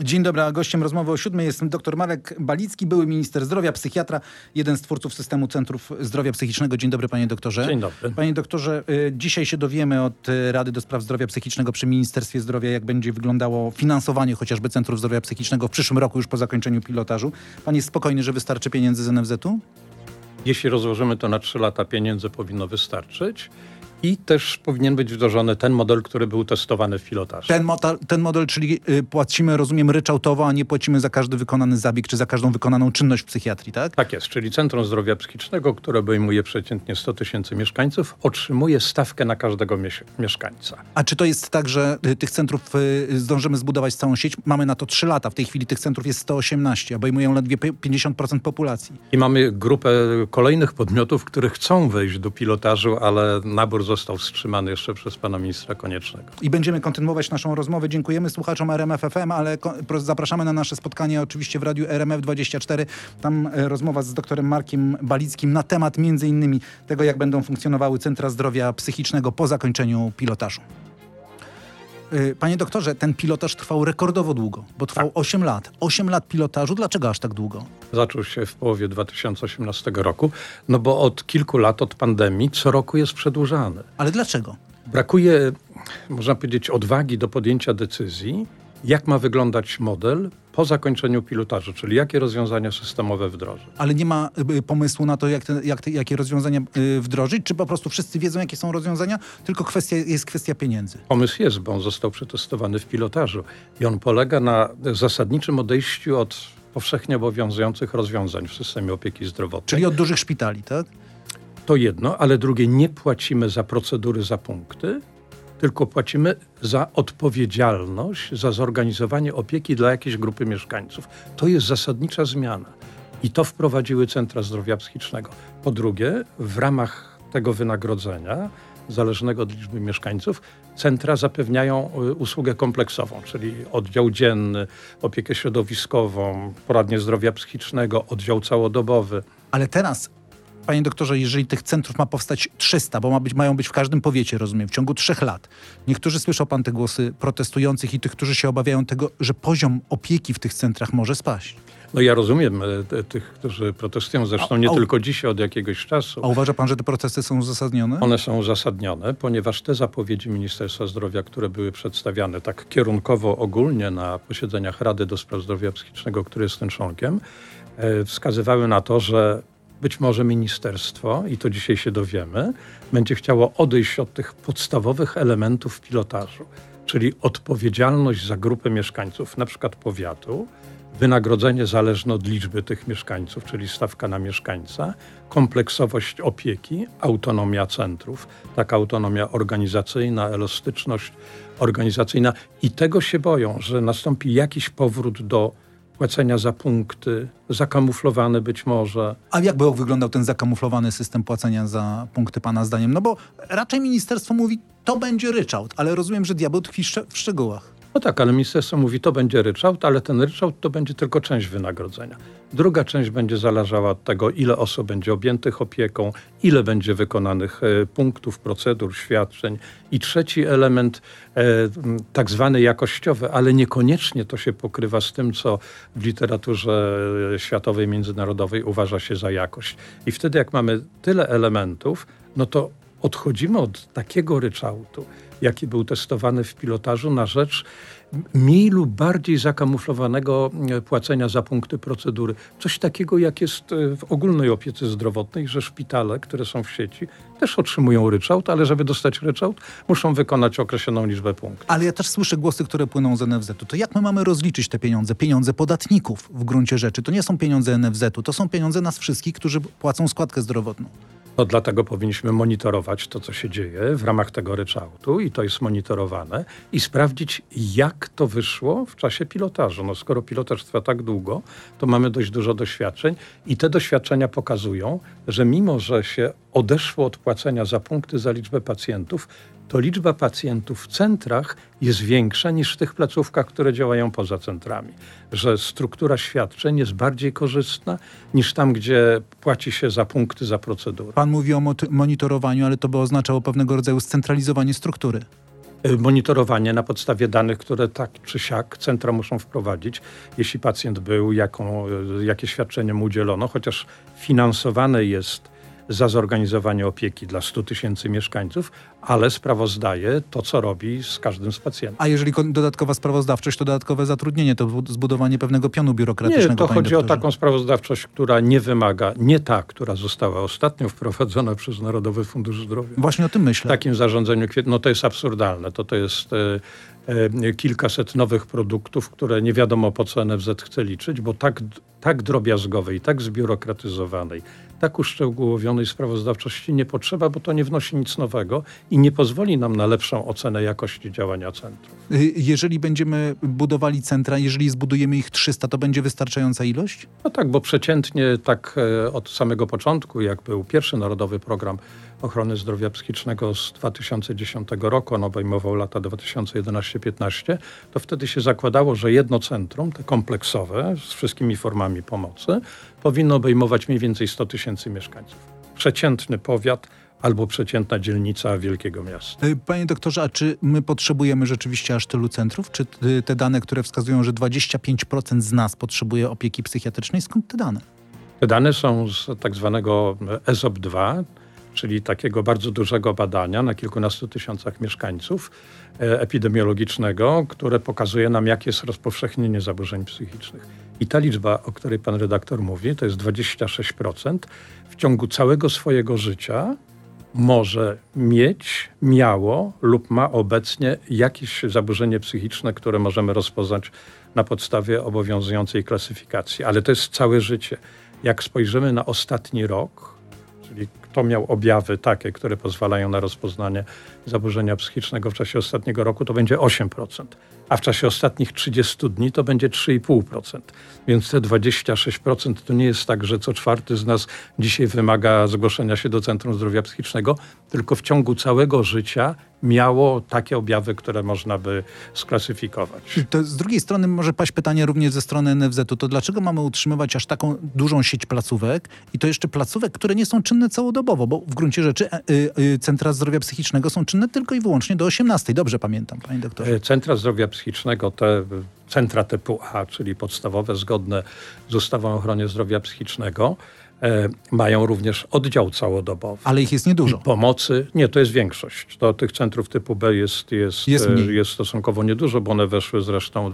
Dzień dobry, a gościem rozmowy o 7 jest dr Marek Balicki, były minister zdrowia, psychiatra, jeden z twórców systemu Centrów Zdrowia Psychicznego. Dzień dobry, panie doktorze. Dzień dobry. Panie doktorze, dzisiaj się dowiemy od Rady do Spraw Zdrowia Psychicznego przy Ministerstwie Zdrowia, jak będzie wyglądało finansowanie chociażby Centrów Zdrowia Psychicznego w przyszłym roku, już po zakończeniu pilotażu. Pan jest spokojny, że wystarczy pieniędzy z NFZ-u? Jeśli rozłożymy to na 3 lata, pieniędzy powinno wystarczyć. I też powinien być wdrożony ten model, który był testowany w pilotażu. Ten model, czyli płacimy, rozumiem, ryczałtowo, a nie płacimy za każdy wykonany zabieg, czy za każdą wykonaną czynność w psychiatrii, tak? Tak jest, czyli Centrum Zdrowia Psychicznego, które obejmuje przeciętnie 100 000 mieszkańców, otrzymuje stawkę na każdego mieszkańca. A czy to jest tak, że tych centrów zdążymy zbudować całą sieć? Mamy na to 3 lata. W tej chwili tych centrów jest 118, obejmują ledwie 50% populacji. I mamy grupę kolejnych podmiotów, które chcą wejść do pilotażu, ale nabór został wstrzymany jeszcze przez pana ministra Koniecznego. I będziemy kontynuować naszą rozmowę. Dziękujemy słuchaczom RMF FM, ale zapraszamy na nasze spotkanie oczywiście w radiu RMF24. Tam rozmowa z doktorem Markiem Balickim na temat między innymi tego, jak będą funkcjonowały centra zdrowia psychicznego po zakończeniu pilotażu. Panie doktorze, ten pilotaż trwał rekordowo długo, bo trwał 8 lat. 8 lat pilotażu. Dlaczego aż tak długo? Zaczął się w połowie 2018 roku, no bo od kilku lat, od pandemii, co roku jest przedłużany. Ale dlaczego? Brakuje, można powiedzieć, odwagi do podjęcia decyzji, jak ma wyglądać model po zakończeniu pilotażu, czyli jakie rozwiązania systemowe wdrożyć. Ale nie ma pomysłu na to, jakie rozwiązania wdrożyć? Czy po prostu wszyscy wiedzą, jakie są rozwiązania? Tylko jest kwestia pieniędzy. Pomysł jest, bo on został przetestowany w pilotażu i on polega na zasadniczym odejściu od powszechnie obowiązujących rozwiązań w systemie opieki zdrowotnej. Czyli od dużych szpitali, tak? To jedno, ale drugie, nie płacimy za procedury, za punkty, tylko płacimy za odpowiedzialność za zorganizowanie opieki dla jakiejś grupy mieszkańców. To jest zasadnicza zmiana i to wprowadziły Centra Zdrowia Psychicznego. Po drugie, w ramach tego wynagrodzenia, zależnego od liczby mieszkańców, centra zapewniają usługę kompleksową, czyli oddział dzienny, opiekę środowiskową, poradnię zdrowia psychicznego, oddział całodobowy. Ale teraz, panie doktorze, jeżeli tych centrów ma powstać 300, bo mają być w każdym powiecie, rozumiem, w ciągu 3 lat. Niektórzy, słyszał pan te głosy protestujących i tych, którzy się obawiają tego, że poziom opieki w tych centrach może spaść. No ja rozumiem tych, którzy protestują, zresztą nie tylko dzisiaj, od jakiegoś czasu. A uważa pan, że te protesty są uzasadnione? One są uzasadnione, ponieważ te zapowiedzi Ministerstwa Zdrowia, które były przedstawiane tak kierunkowo ogólnie na posiedzeniach Rady do Spraw Zdrowia Psychicznego, który jestem członkiem, wskazywały na to, że być może ministerstwo, i to dzisiaj się dowiemy, będzie chciało odejść od tych podstawowych elementów pilotażu, czyli odpowiedzialność za grupę mieszkańców, na przykład powiatu, wynagrodzenie zależne od liczby tych mieszkańców, czyli stawka na mieszkańca, kompleksowość opieki, autonomia centrów, taka autonomia organizacyjna, elastyczność organizacyjna. I tego się boją, że nastąpi jakiś powrót do płacenia za punkty, zakamuflowany być może. A jak by wyglądał ten zakamuflowany system płacenia za punkty pana zdaniem? No bo raczej ministerstwo mówi, to będzie ryczałt, ale rozumiem, że diabeł tkwi w szczegółach. No tak, ale ministerstwo mówi, to będzie ryczałt, ale ten ryczałt to będzie tylko część wynagrodzenia. Druga część będzie zależała od tego, ile osób będzie objętych opieką, ile będzie wykonanych punktów, procedur, świadczeń. I trzeci element, tak zwany jakościowy, ale niekoniecznie to się pokrywa z tym, co w literaturze światowej, międzynarodowej uważa się za jakość. I wtedy, jak mamy tyle elementów, no to odchodzimy od takiego ryczałtu, jaki był testowany w pilotażu, na rzecz mniej lub bardziej zakamuflowanego płacenia za punkty procedury. Coś takiego, jak jest w ogólnej opiece zdrowotnej, że szpitale, które są w sieci, też otrzymują ryczałt, ale żeby dostać ryczałt, muszą wykonać określoną liczbę punktów. Ale ja też słyszę głosy, które płyną z NFZ-u. To jak my mamy rozliczyć te pieniądze? Pieniądze podatników w gruncie rzeczy. To nie są pieniądze NFZ-u, to są pieniądze nas wszystkich, którzy płacą składkę zdrowotną. No dlatego powinniśmy monitorować to, co się dzieje w ramach tego ryczałtu i to jest monitorowane i sprawdzić, jak to wyszło w czasie pilotażu. No skoro pilotaż trwa tak długo, to mamy dość dużo doświadczeń i te doświadczenia pokazują, że mimo, że się odeszło od płacenia za punkty za liczbę pacjentów, to liczba pacjentów w centrach jest większa niż w tych placówkach, które działają poza centrami. Że struktura świadczeń jest bardziej korzystna niż tam, gdzie płaci się za punkty, za procedury. Pan mówi o monitorowaniu, ale to by oznaczało pewnego rodzaju scentralizowanie struktury. Monitorowanie na podstawie danych, które tak czy siak centra muszą wprowadzić, jeśli pacjent był, jakie świadczenie mu udzielono, chociaż finansowane jest za zorganizowanie opieki dla 100 000 mieszkańców, ale sprawozdaje to, co robi z każdym z pacjentów. A jeżeli dodatkowa sprawozdawczość, to dodatkowe zatrudnienie, to zbudowanie pewnego pionu biurokratycznego. Nie, to panie chodzi o doktorze. taką sprawozdawczość, która nie wymaga, nie ta, która została ostatnio wprowadzona przez Narodowy Fundusz Zdrowia. Właśnie o tym W myślę. takim zarządzeniu, no to jest absurdalne. To jest kilkaset nowych produktów, które nie wiadomo po co NFZ chce liczyć, bo tak drobiazgowej, tak zbiurokratyzowanej, tak uszczegółowionej sprawozdawczości nie potrzeba, bo to nie wnosi nic nowego i nie pozwoli nam na lepszą ocenę jakości działania centrum. Jeżeli będziemy budowali centra, jeżeli zbudujemy ich 300, to będzie wystarczająca ilość? No tak, bo przeciętnie tak od samego początku, jak był pierwszy Narodowy Program Ochrony Zdrowia Psychicznego z 2010 roku, on obejmował lata 2011-15, to wtedy się zakładało, że jedno centrum, te kompleksowe, z wszystkimi formami pomocy, powinno obejmować mniej więcej 100 000 mieszkańców. Przeciętny powiat albo przeciętna dzielnica wielkiego miasta. Panie doktorze, a czy my potrzebujemy rzeczywiście aż tylu centrów? Czy te dane, które wskazują, że 25% z nas potrzebuje opieki psychiatrycznej, skąd te dane? Te dane są z tak zwanego ESOP-2, czyli takiego bardzo dużego badania na kilkunastu tysiącach mieszkańców epidemiologicznego, które pokazuje nam, jakie jest rozpowszechnienie zaburzeń psychicznych. I ta liczba, o której pan redaktor mówi, to jest 26%. W ciągu całego swojego życia może miało lub ma obecnie jakieś zaburzenie psychiczne, które możemy rozpoznać na podstawie obowiązującej klasyfikacji. Ale to jest całe życie. Jak spojrzymy na ostatni rok, czyli kto miał objawy takie, które pozwalają na rozpoznanie zaburzenia psychicznego w czasie ostatniego roku, to będzie 8%. A w czasie ostatnich 30 dni to będzie 3,5%. Więc te 26% to nie jest tak, że co czwarty z nas dzisiaj wymaga zgłoszenia się do Centrum Zdrowia Psychicznego, tylko w ciągu całego życia miało takie objawy, które można by sklasyfikować. To z drugiej strony może paść pytanie również ze strony NFZ-u. To dlaczego mamy utrzymywać aż taką dużą sieć placówek i to jeszcze placówek, które nie są czynne całodobowo, bo w gruncie rzeczy centra zdrowia psychicznego są czynne tylko i wyłącznie do 18. Dobrze pamiętam, panie doktorze. Centra zdrowia psychicznego, te centra typu A, czyli podstawowe, zgodne z ustawą o ochronie zdrowia psychicznego, mają również oddział całodobowy. Ale ich jest niedużo. Pomocy, nie, to jest większość. To tych centrów typu B jest stosunkowo niedużo, bo one weszły zresztą w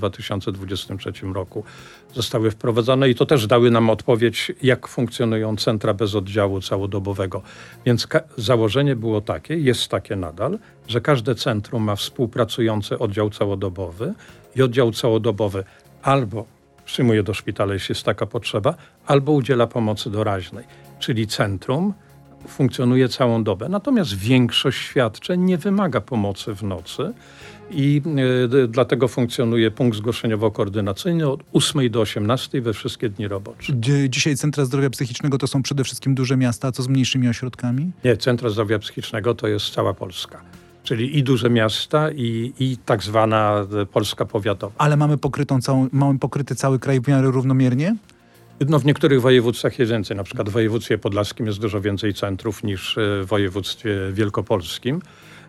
2023 roku. Zostały wprowadzone i to też dały nam odpowiedź, jak funkcjonują centra bez oddziału całodobowego. Więc założenie było takie, jest takie nadal, że każde centrum ma współpracujący oddział całodobowy i oddział całodobowy albo przyjmuje do szpitala, jeśli jest taka potrzeba, albo udziela pomocy doraźnej. Czyli centrum funkcjonuje całą dobę. Natomiast większość świadczeń nie wymaga pomocy w nocy i dlatego funkcjonuje punkt zgłoszeniowo-koordynacyjny od 8 do 18 we wszystkie dni robocze. Dzisiaj centra zdrowia psychicznego to są przede wszystkim duże miasta, a co z mniejszymi ośrodkami? Nie, centra zdrowia psychicznego to jest cała Polska. Czyli i duże miasta, i tak zwana Polska powiatowa. Ale mamy pokryty cały kraj w miarę równomiernie? No w niektórych województwach jest więcej. Na przykład w województwie podlaskim jest dużo więcej centrów niż w województwie wielkopolskim.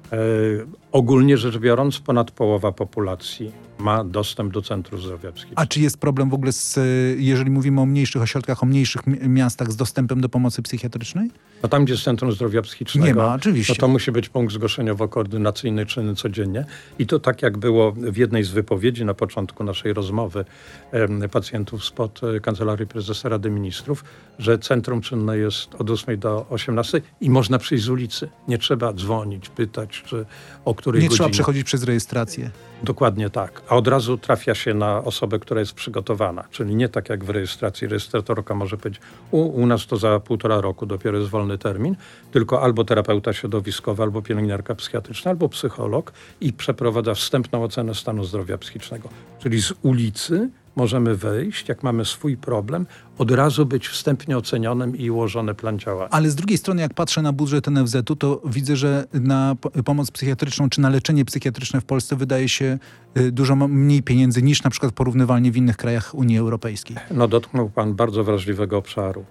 Ogólnie rzecz biorąc, ponad połowa populacji ma dostęp do centrum zdrowia psychicznego. A czy jest problem w ogóle, jeżeli mówimy o mniejszych ośrodkach, o mniejszych miastach, z dostępem do pomocy psychiatrycznej? No tam, gdzie jest Centrum Zdrowia Psychicznego, nie ma, oczywiście. No to musi być punkt zgłoszeniowo-koordynacyjny czynny codziennie. I to tak jak było w jednej z wypowiedzi na początku naszej rozmowy pacjentów spod Kancelarii Prezesa Rady Ministrów, że centrum czynne jest od 8 do 18 i można przyjść z ulicy. Nie trzeba dzwonić, pytać, czy o której godzinie. Nie trzeba przechodzić przez rejestrację. Dokładnie tak. A od razu trafia się na osobę, która jest przygotowana. Czyli nie tak jak w rejestracji. Rejestratorka może powiedzieć, u nas to za 1,5 roku dopiero jest wolny termin, tylko albo terapeuta środowiskowy, albo pielęgniarka psychiatryczna, albo psycholog i przeprowadza wstępną ocenę stanu zdrowia psychicznego. Czyli z ulicy możemy wejść, jak mamy swój problem, od razu być wstępnie ocenionym i ułożony plan działania. Ale z drugiej strony, jak patrzę na budżet NFZ-u, to widzę, że na pomoc psychiatryczną czy na leczenie psychiatryczne w Polsce wydaje się dużo mniej pieniędzy niż na przykład porównywalnie w innych krajach Unii Europejskiej. No dotknął pan bardzo wrażliwego obszaru.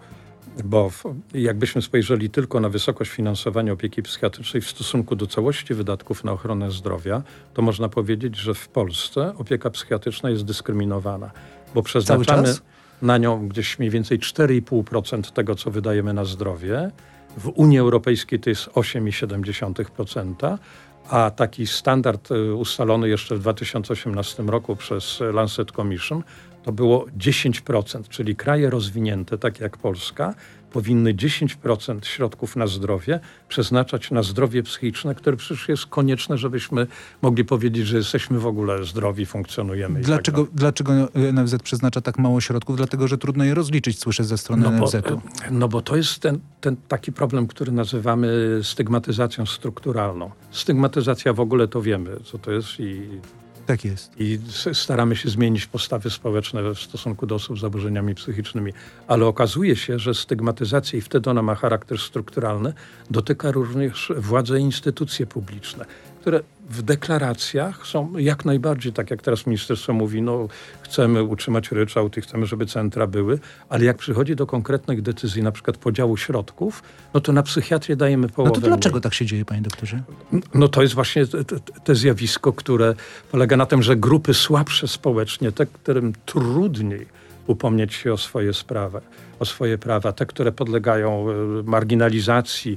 Bo jakbyśmy spojrzeli tylko na wysokość finansowania opieki psychiatrycznej w stosunku do całości wydatków na ochronę zdrowia, to można powiedzieć, że w Polsce opieka psychiatryczna jest dyskryminowana, bo przeznaczamy na nią gdzieś mniej więcej 4,5% tego, co wydajemy na zdrowie. W Unii Europejskiej to jest 8,7%, a taki standard ustalony jeszcze w 2018 roku przez Lancet Commission to było 10%, czyli kraje rozwinięte, takie jak Polska, powinny 10% środków na zdrowie przeznaczać na zdrowie psychiczne, które przecież jest konieczne, żebyśmy mogli powiedzieć, że jesteśmy w ogóle zdrowi, funkcjonujemy. Dlaczego NFZ przeznacza tak mało środków? Dlatego, że trudno je rozliczyć, słyszę ze strony NFZ-u. No bo to jest ten taki problem, który nazywamy stygmatyzacją strukturalną. Stygmatyzacja w ogóle to wiemy, co to jest tak jest. I staramy się zmienić postawy społeczne w stosunku do osób z zaburzeniami psychicznymi. Ale okazuje się, że stygmatyzacja, i wtedy ona ma charakter strukturalny, dotyka również władze i instytucje publiczne, które w deklaracjach są jak najbardziej, tak jak teraz ministerstwo mówi, no chcemy utrzymać ryczałt i chcemy, żeby centra były, ale jak przychodzi do konkretnych decyzji, na przykład podziału środków, no to na psychiatrię dajemy połowę. No to dlaczego tak się dzieje, panie doktorze? No to jest właśnie te zjawisko, które polega na tym, że grupy słabsze społecznie, te, którym trudniej upomnieć się o swoje prawa, te, które podlegają marginalizacji,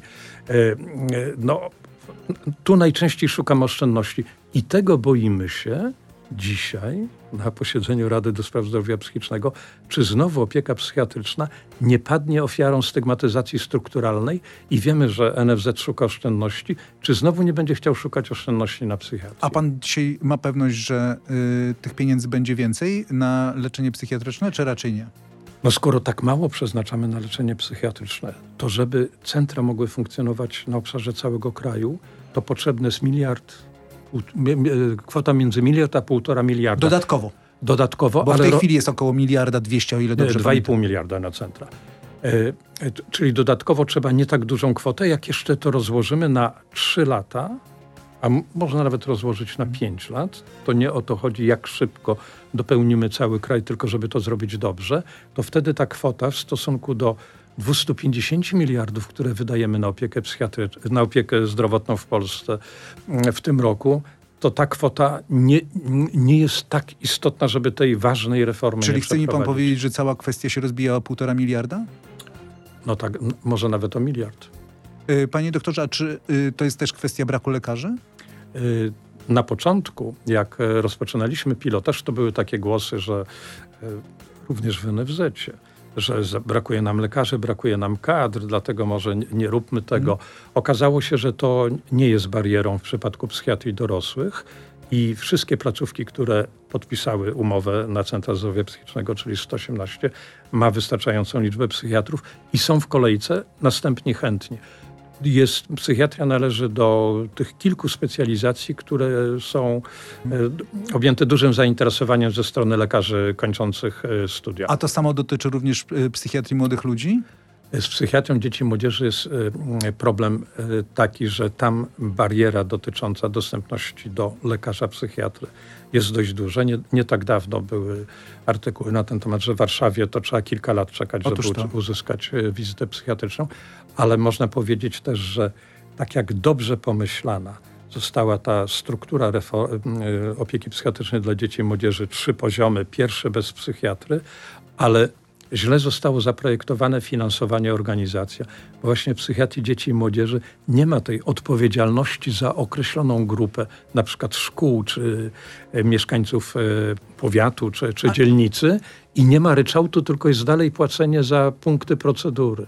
tu najczęściej szukam oszczędności i tego boimy się dzisiaj na posiedzeniu Rady do Spraw Zdrowia Psychicznego, czy znowu opieka psychiatryczna nie padnie ofiarą stygmatyzacji strukturalnej i wiemy, że NFZ szuka oszczędności, czy znowu nie będzie chciał szukać oszczędności na psychiatrii. A pan dzisiaj ma pewność, że tych pieniędzy będzie więcej na leczenie psychiatryczne, czy raczej nie? No skoro tak mało przeznaczamy na leczenie psychiatryczne, to żeby centra mogły funkcjonować na obszarze całego kraju, to potrzebny jest kwota między 1 miliard a 1,5 miliarda. Dodatkowo. Bo w tej chwili jest około 1,2 miliarda, o ile dobrze pamiętam. 2,5 miliarda na centra. Czyli dodatkowo trzeba nie tak dużą kwotę, jak jeszcze to rozłożymy na 3 lata, a można nawet rozłożyć na 5 lat, to nie o to chodzi, jak szybko dopełnimy cały kraj, tylko żeby to zrobić dobrze, to wtedy ta kwota w stosunku do 250 miliardów, które wydajemy na opiekę zdrowotną w Polsce w tym roku, to ta kwota nie jest tak istotna, żeby tej ważnej reformy Czyli nie chce mi pan przeprowadzić. powiedzieć, że cała kwestia się rozbija o 1,5 miliarda? No tak, może nawet o 1 miliard. Panie doktorze, a czy to jest też kwestia braku lekarzy? Na początku, jak rozpoczynaliśmy pilotaż, to były takie głosy, że również w NFZ-cie, że brakuje nam lekarzy, brakuje nam kadr, dlatego może nie róbmy tego. Okazało się, że to nie jest barierą w przypadku psychiatrii dorosłych i wszystkie placówki, które podpisały umowę na Centra Zdrowia Psychicznego, czyli 118, ma wystarczającą liczbę psychiatrów i są w kolejce następni chętni. Psychiatria należy do tych kilku specjalizacji, które są objęte dużym zainteresowaniem ze strony lekarzy kończących studia. A to samo dotyczy również psychiatrii młodych ludzi? Z psychiatrią dzieci i młodzieży jest problem taki, że tam bariera dotycząca dostępności do lekarza psychiatry jest dość duża. Nie tak dawno były artykuły na ten temat, że w Warszawie to trzeba kilka lat czekać, żeby uzyskać wizytę psychiatryczną, ale można powiedzieć też, że tak jak dobrze pomyślana została ta struktura opieki psychiatrycznej dla dzieci i młodzieży, 3 poziomy, pierwszy bez psychiatry, ale źle zostało zaprojektowane finansowanie, organizacja. Bo właśnie w psychiatrii dzieci i młodzieży nie ma tej odpowiedzialności za określoną grupę, na przykład szkół, czy mieszkańców powiatu, czy dzielnicy i nie ma ryczałtu, tylko jest dalej płacenie za punkty procedury.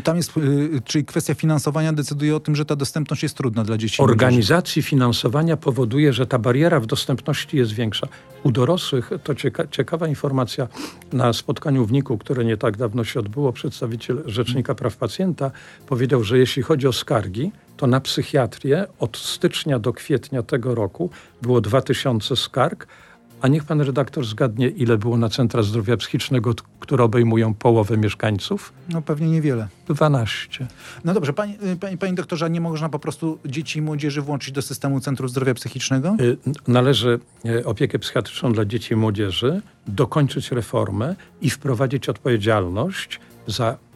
Czyli kwestia finansowania decyduje o tym, że ta dostępność jest trudna dla dzieci i Organizacji finansowania powoduje, że ta bariera w dostępności jest większa. U dorosłych, to ciekawa informacja, na spotkaniu w NIK-u, które nie tak dawno się odbyło, przedstawiciel Rzecznika Praw Pacjenta powiedział, że jeśli chodzi o skargi, to na psychiatrię od stycznia do kwietnia tego roku było 2000 skarg, a niech pan redaktor zgadnie, ile było na Centra Zdrowia Psychicznego, które obejmują połowę mieszkańców? No pewnie niewiele. 12. No dobrze, panie doktorze, a nie można po prostu dzieci i młodzieży włączyć do systemu Centrum Zdrowia Psychicznego? Należy opiekę psychiatryczną dla dzieci i młodzieży dokończyć reformę i wprowadzić odpowiedzialność za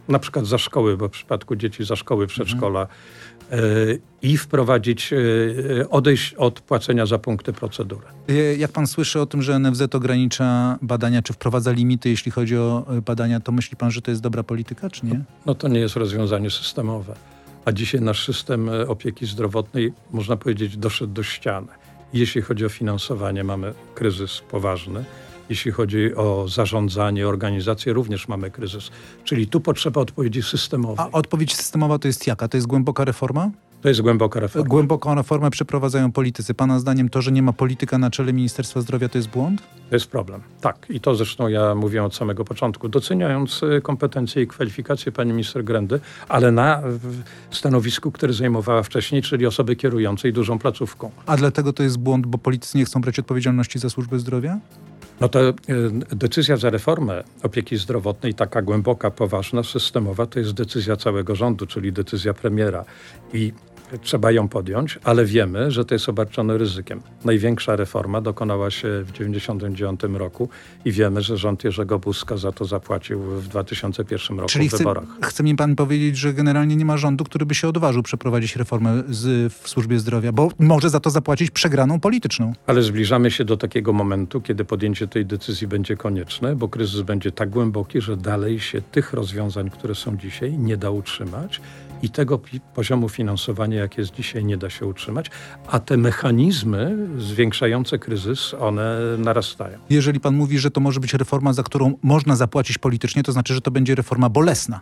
na przykład za szkoły, bo w przypadku dzieci za szkoły, przedszkola, i wprowadzić, odejść od płacenia za punkty procedury. Jak pan słyszy o tym, że NFZ ogranicza badania, czy wprowadza limity, jeśli chodzi o badania, to myśli pan, że to jest dobra polityka, czy nie? No to nie jest rozwiązanie systemowe. A dzisiaj nasz system opieki zdrowotnej, można powiedzieć, doszedł do ściany. Jeśli chodzi o finansowanie, mamy kryzys poważny. Jeśli chodzi o zarządzanie, organizację, również mamy kryzys. Czyli tu potrzeba odpowiedzi systemowej. A odpowiedź systemowa to jest jaka? To jest głęboka reforma? To jest głęboka reforma. Głęboką reformę przeprowadzają politycy. Pana zdaniem to, że nie ma polityka na czele Ministerstwa Zdrowia, to jest błąd? To jest problem. Tak. I to zresztą ja mówiłem od samego początku. Doceniając kompetencje i kwalifikacje pani minister Grendy, ale na stanowisku, które zajmowała wcześniej, czyli osoby kierującej dużą placówką. A dlatego to jest błąd, bo politycy nie chcą brać odpowiedzialności za służbę zdrowia? No to decyzja za reformę opieki zdrowotnej, taka głęboka, poważna, systemowa, to jest decyzja całego rządu, czyli decyzja premiera. I trzeba ją podjąć, ale wiemy, że to jest obarczone ryzykiem. Największa reforma dokonała się w 1999 roku i wiemy, że rząd Jerzego Buzka za to zapłacił w 2001 roku Czyli w wyborach. chce mi pan powiedzieć, że generalnie nie ma rządu, który by się odważył przeprowadzić reformę w służbie zdrowia, bo może za to zapłacić przegraną polityczną. Ale zbliżamy się do takiego momentu, kiedy podjęcie tej decyzji będzie konieczne, bo kryzys będzie tak głęboki, że dalej się tych rozwiązań, które są dzisiaj, nie da utrzymać i tego poziomu finansowania, jak jest dzisiaj, nie da się utrzymać, a te mechanizmy zwiększające kryzys, one narastają. Jeżeli pan mówi, że to może być reforma, za którą można zapłacić politycznie, to znaczy, że to będzie reforma bolesna.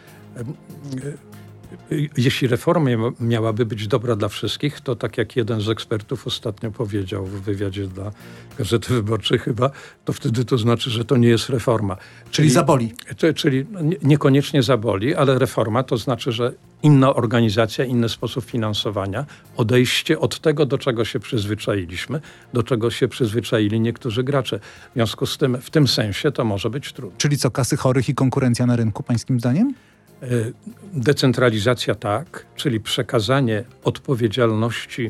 Jeśli reforma miałaby być dobra dla wszystkich, to tak jak jeden z ekspertów ostatnio powiedział w wywiadzie dla Gazety Wyborczej chyba, to wtedy to znaczy, że to nie jest reforma. Czyli zaboli. Czyli niekoniecznie zaboli, ale reforma to znaczy, że inna organizacja, inny sposób finansowania, odejście od tego, do czego się przyzwyczailiśmy, do czego się przyzwyczaili niektórzy gracze. W związku z tym, w tym sensie to może być trudne. Czyli co, kasy chorych i konkurencja na rynku, pańskim zdaniem? Decentralizacja tak, czyli przekazanie odpowiedzialności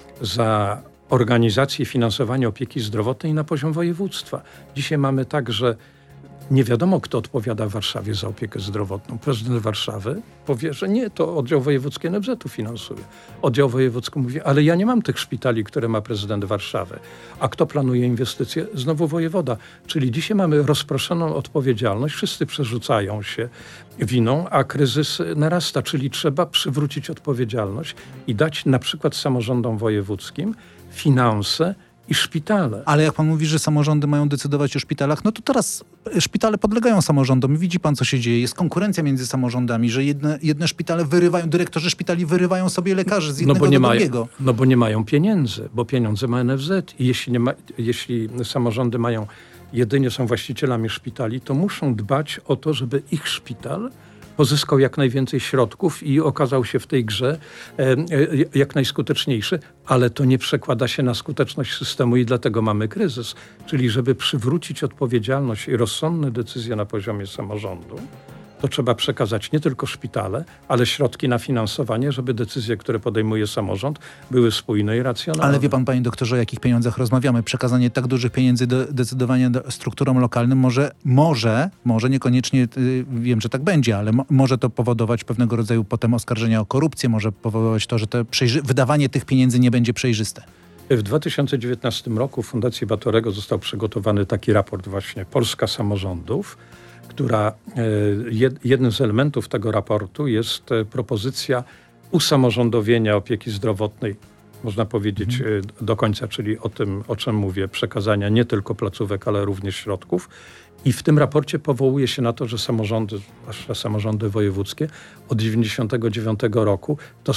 za organizację i finansowanie opieki zdrowotnej na poziom województwa. Dzisiaj mamy tak, że nie wiadomo, kto odpowiada w Warszawie za opiekę zdrowotną. Prezydent Warszawy powie, że nie, to oddział wojewódzki NFZ-u finansuje. Oddział wojewódzki mówi, ale ja nie mam tych szpitali, które ma prezydent Warszawy. A kto planuje inwestycje? Znowu wojewoda. Czyli dzisiaj mamy rozproszoną odpowiedzialność, wszyscy przerzucają się winą, a kryzys narasta. Czyli trzeba przywrócić odpowiedzialność i dać na przykład samorządom wojewódzkim finanse i szpitale. Ale jak pan mówi, że samorządy mają decydować o szpitalach, no to teraz szpitale podlegają samorządom. Widzi pan, co się dzieje. Jest konkurencja między samorządami, że jedne szpitale wyrywają, dyrektorzy szpitali wyrywają sobie lekarzy z jednego do drugiego. No bo nie mają pieniędzy, bo pieniądze ma NFZ. I jeśli samorządy jedynie są właścicielami szpitali, to muszą dbać o to, żeby ich szpital pozyskał jak najwięcej środków i okazał się w tej grze jak najskuteczniejszy, ale to nie przekłada się na skuteczność systemu i dlatego mamy kryzys. Czyli żeby przywrócić odpowiedzialność i rozsądne decyzje na poziomie samorządu, to trzeba przekazać nie tylko szpitale, ale środki na finansowanie, żeby decyzje, które podejmuje samorząd, były spójne i racjonalne. Ale wie pan, panie doktorze, o jakich pieniądzach rozmawiamy? Przekazanie tak dużych pieniędzy decydowania strukturom lokalnym może niekoniecznie, wiem, że tak będzie, ale może to powodować pewnego rodzaju potem oskarżenia o korupcję, może powodować to, że wydawanie tych pieniędzy nie będzie przejrzyste. W 2019 roku w Fundacji Batorego został przygotowany taki raport właśnie Polska samorządów, która jednym z elementów tego raportu jest propozycja usamorządowienia opieki zdrowotnej, można powiedzieć do końca, czyli o tym, o czym mówię, przekazania nie tylko placówek, ale również środków. I w tym raporcie powołuje się na to, że samorządy, zwłaszcza samorządy wojewódzkie, od 1999 roku to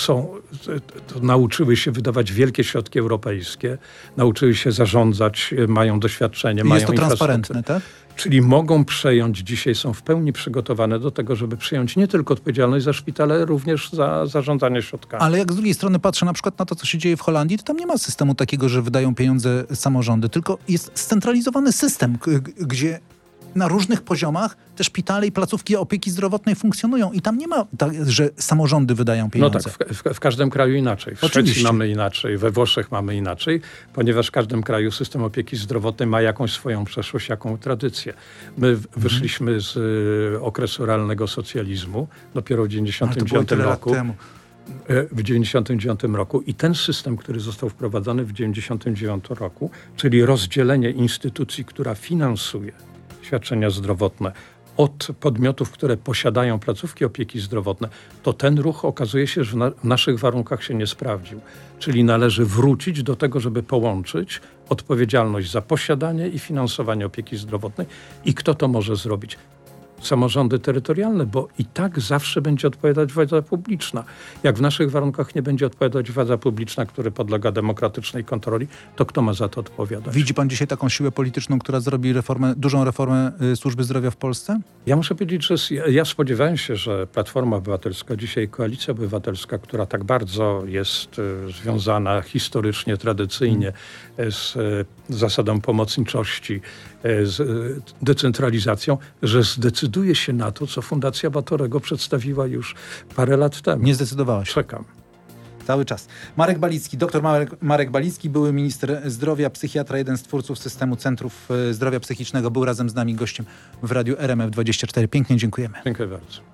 nauczyły się wydawać wielkie środki europejskie, nauczyły się zarządzać, mają doświadczenie, mają infrastrukturę. Jest to transparentne, tak? Czyli mogą przejąć, dzisiaj są w pełni przygotowane do tego, żeby przyjąć nie tylko odpowiedzialność za szpitale, ale również za zarządzanie środkami. Ale jak z drugiej strony patrzę na przykład na to, co się dzieje w Holandii, to tam nie ma systemu takiego, że wydają pieniądze samorządy, tylko jest scentralizowany system, gdzie na różnych poziomach te szpitale i placówki opieki zdrowotnej funkcjonują i tam nie ma tak, że samorządy wydają No pieniądze. tak, w każdym kraju inaczej. W Szwecji Oczywiście. mamy inaczej, we Włoszech mamy inaczej, ponieważ w każdym kraju system opieki zdrowotnej ma jakąś swoją przeszłość, jaką tradycję. My wyszliśmy z okresu realnego socjalizmu dopiero w Ale to było 1999 tyle lat roku. temu. W 1999 roku i ten system, który został wprowadzony w 1999 roku, czyli rozdzielenie instytucji, która finansuje świadczenia zdrowotne od podmiotów, które posiadają placówki opieki zdrowotnej, to ten ruch okazuje się, że w naszych warunkach się nie sprawdził. Czyli należy wrócić do tego, żeby połączyć odpowiedzialność za posiadanie i finansowanie opieki zdrowotnej. I kto to może zrobić? Samorządy terytorialne, bo i tak zawsze będzie odpowiadać władza publiczna. Jak w naszych warunkach nie będzie odpowiadać władza publiczna, która podlega demokratycznej kontroli, to kto ma za to odpowiadać? Widzi pan dzisiaj taką siłę polityczną, która zrobi dużą reformę służby zdrowia w Polsce? Ja muszę powiedzieć, że ja spodziewałem się, że Platforma Obywatelska, dzisiaj Koalicja Obywatelska, która tak bardzo jest związana historycznie, tradycyjnie z zasadą pomocniczości, z decentralizacją, że zdecyduje się na to, co Fundacja Batorego przedstawiła już parę lat temu. Nie zdecydowała się. Czekam. Cały czas. Marek Balicki, doktor Marek Balicki, były minister zdrowia, psychiatra, jeden z twórców systemu centrów zdrowia psychicznego, był razem z nami gościem w radiu RMF24. Pięknie dziękujemy. Dziękuję bardzo.